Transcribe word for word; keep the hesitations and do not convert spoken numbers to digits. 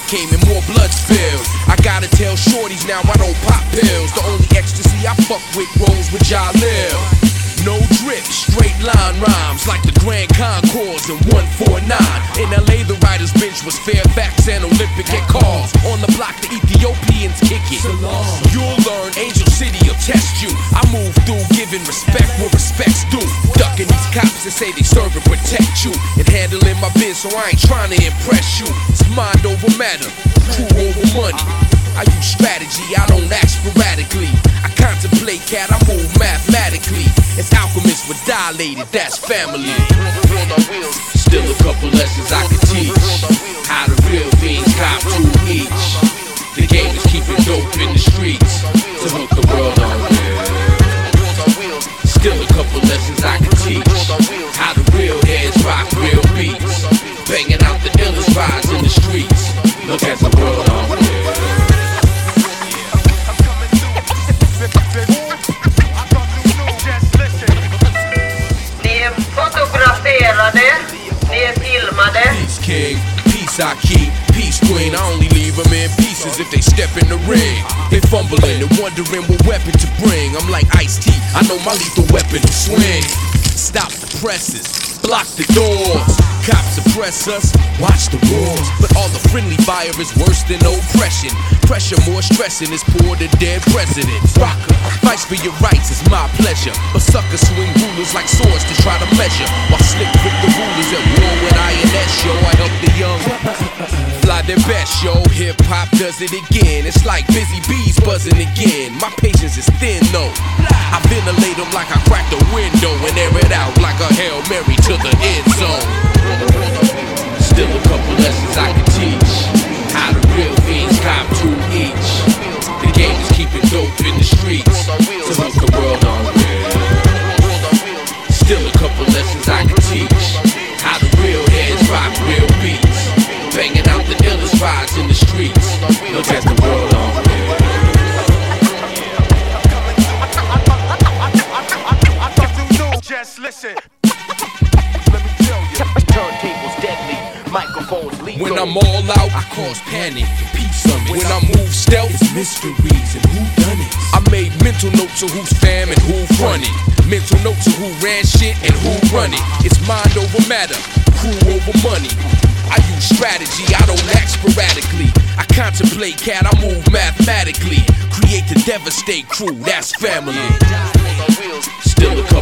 came and more blood spilled. I gotta tell shorties now I don't pop pills. The only ecstasy I fuck with rolls with Jalil. No drip, straight line rhymes like the Grand Concourse in one forty-nine. In L A, the writer's bench was Fairfax and Olympic at cars. On the block, the Ethiopians kick it. You'll learn Angel City will test you. I move through giving respect where respect's due. Ducking these cops that say they serve and protect you. And handling my biz, so I ain't trying to impress you. It's mind over matter, crew over money. I use strategy, I don't act sporadically. I contemplate, cat, I move mathematically. It's alchemists with dilated, that's family. Still a couple lessons I can teach. How the real fiends cop two each. The game is keeping dope in the streets to hook the world on. Still a couple lessons I can teach. How the real heads rock real beats. Banging out the illest rides in the streets. Look at the world on. Peace king, peace I keep, peace queen. I only leave them in pieces if they step in the ring. They fumbling and wondering what weapon to bring. I'm like Ice-T, I know my lethal weapon to swing. Stop the presses, block the doors. Cops oppress us, watch the wars. But all the friendly fire is worse than oppression. Pressure more stressing is poor than dead presidents. Rocker, fights for your rights is my pleasure. But suckers swing rulers like swords to try to measure. While slick with the rulers at war with I N S, yo, I help the young fly their best, yo. Hip hop does it again. It's like busy bees buzzing again. My patience is thin though. I ventilate them like I cracked a window and air it out like a Hail Mary to the end zone. Still a couple lessons I can teach. How the real fiends cop two each. The game is keeping dope in the streets to hook the world on. Still a couple lessons I can teach. How the real heads rock real beats. Banging out the illest rides in the streets. Look at the world on. Just listen. Turntables deadly, microphones lethal. When I'm all out, I cause panic and peace summits. When I move stealth, it's mysteries and who done it. I made mental notes of who's fam and who fronted. Mental notes of who ran shit and who run it. It's mind over matter, crew over money. I use strategy, I don't act sporadically. I contemplate, cat, I move mathematically. Create to devastate crew, that's family. Still a